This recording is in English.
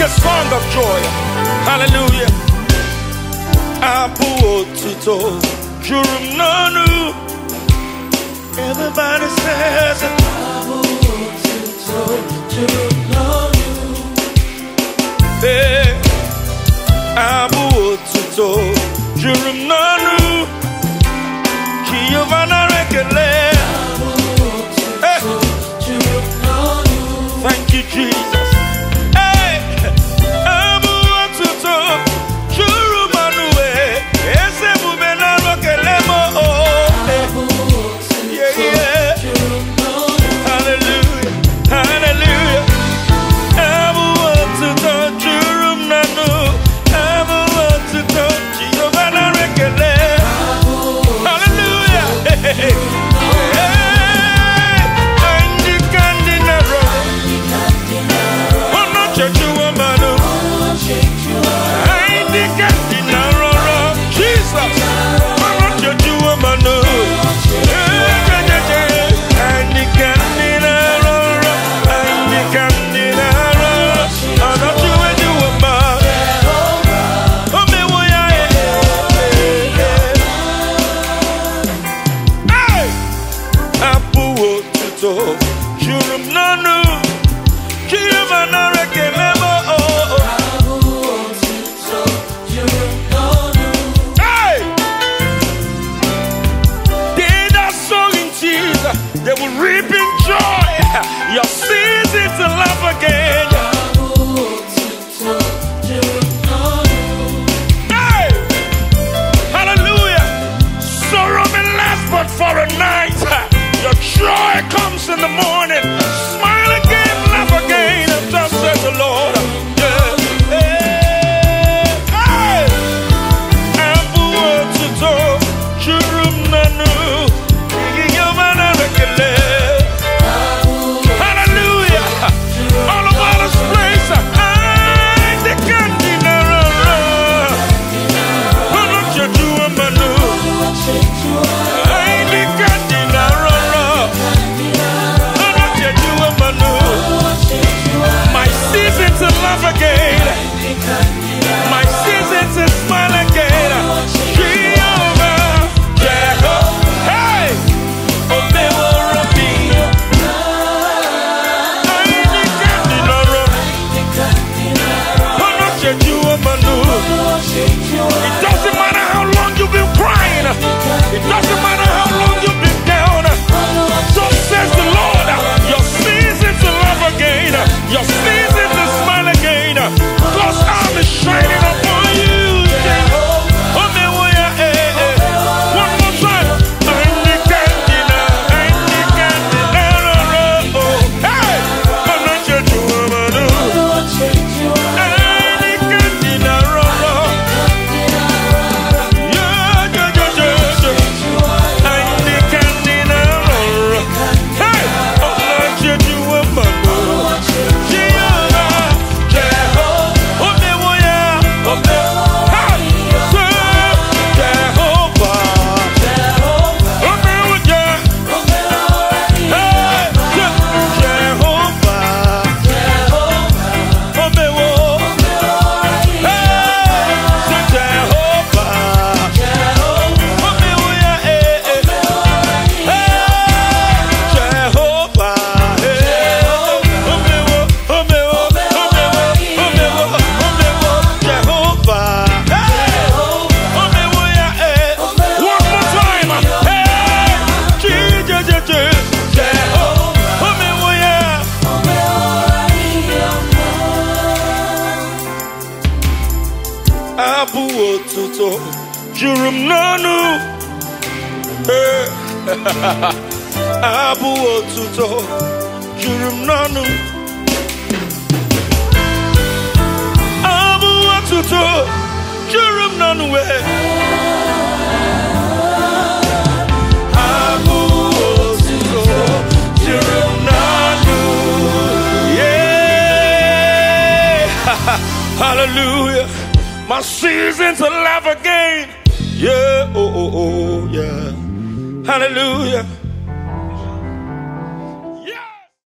a song of joy. Hallelujah. Abu Otuto, Jurum Nanu. Everybody says Abu Otuto, Jurum Nanu. Hey, Abu Otuto, Jurum Nanu. Giovanna Rekele. Hey, thank you, Jesus. They will reap in joy your season to laugh again. Hey! Hallelujah! Sorrow may last but for a night. Your joy comes in the morning. Smile again, laugh again, and thus says the Lord. It doesn't matter how long you've been crying. It doesn't matter how long you've been down. So says the Lord, your season to love again, your season to smile again, because I'm shining upon you. One more time. Abu Otuto, Jurum Nanu. Abu Otuto, Jurum Nanu. Abu Otuto, Jurum Nanu. Abu Otuto, Jurum Nanu. Yeah. Hallelujah. My season to laugh again. Yeah, oh, yeah. Hallelujah.